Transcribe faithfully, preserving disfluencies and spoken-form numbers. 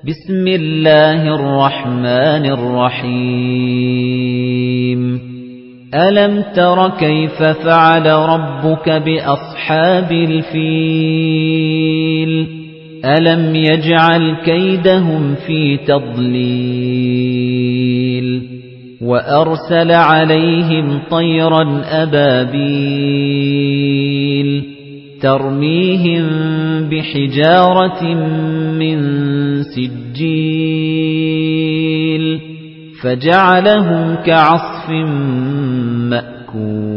بسم الله الرحمن الرحيم ألم تر كيف فعل ربك بأصحاب الفيل ألم يجعل كيدهم في تضليل وأرسل عليهم طيرا أبابيل ترميهم بحجارة من سجيل فجعلهم كعصف مأكول